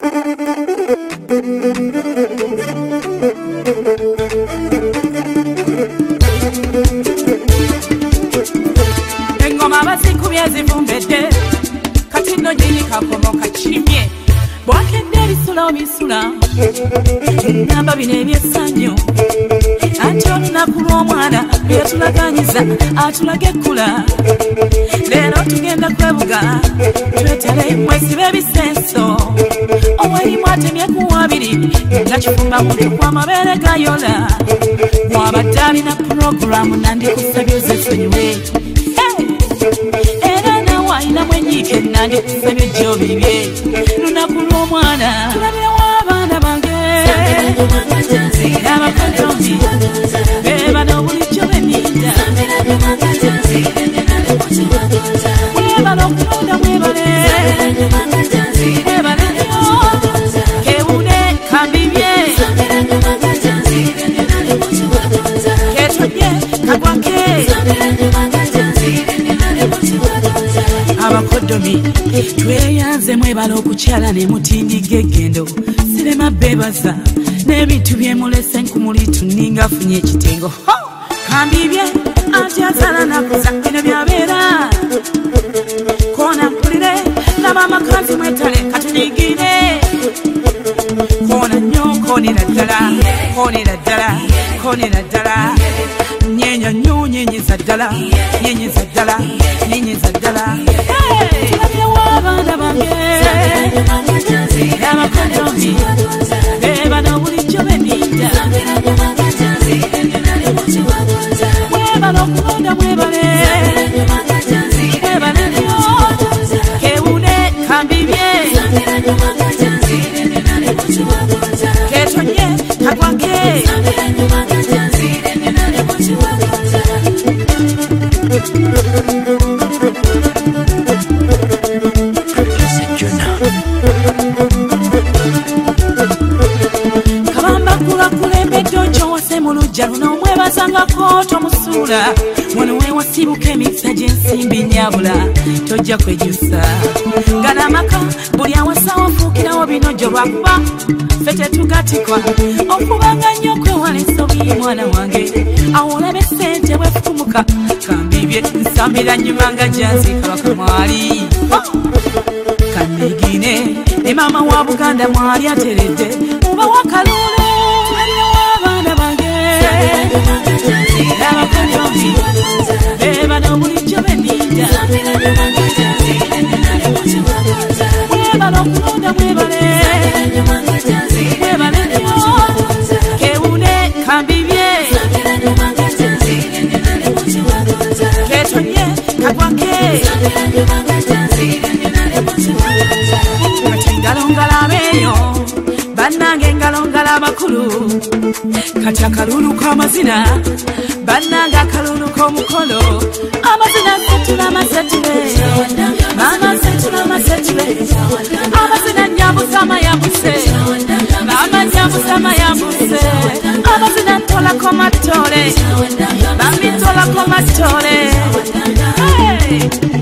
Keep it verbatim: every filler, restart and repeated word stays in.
Engoma basikubye zivumbedde kati nno nyinyi kakomo kakimye bwakedde ebisula obisula namba bino ebyessanyu ate olunaku lw'omwana byetulaganyiza atulaga ekkula leero tugenda kwebuga twetale mwesibe ebisenso owerimu atemye ku wabiri nga kifumba muntu kw'amabeere gayola mwabadde alina puroguramu nandikusabye ozesonyiwe era nawe ayinamu enyiike nandikusabye gy'obibye lunaku lw'omwana tulabirawo abaana bange abakotombi bebano bulijjo beninda mwebale okulonda mwebale mwebale kewune kambibye ketonye kagwake abakodomi tweyanze mwebale okukyala ne mutindiga eggendo sirema bebaza n'ebintu byemulese nkumuli tuninga afunye ekitengo kambibye anti azala nakuza bino byabeera kona mpulire nabamakanzi mwetale katunigire kona nnyo konera ddala konera ddala konera ddala nyenya nnyo nyenyiza ddala nyenyiza ddala nyenyiza ddala tulabyewo abaana bange abakodomi bebano bulijjo beninda mwebale okulonda mwebale mwebale nnyo kewune kambibye ketonye kagwake mulujjalunamwebazangako tomusuula wano wewasibuka emikisa gy'ensimbi nyabula tojja kwejusa gana amaka buli awasawo fuukirawo binojo lwakuba ffe tetugatikwa okubanga nnyo okwewala ensobi mwana wange awo olabe ssente bwefukumuka kambibye nsambira nnyuma nga janzika bakamwali kanigine ne maama wa buganda mwali ateredde muba wakalulu abaana bange abakodomi bebano bulijjo beninda mwebale okulonda mwebale mwebale nnyo kewune kambibye ketonye kagwake kati ngalongalabeeyo bannange ngalongala abakulu kati akalulu k'amazina bannange akalulu k'omukolo amazina setula masetule mama setula masetule amazina nyambusa mayambuse mama nyambusa mayambuse amazina ntolako matole bami ntolako matole hey!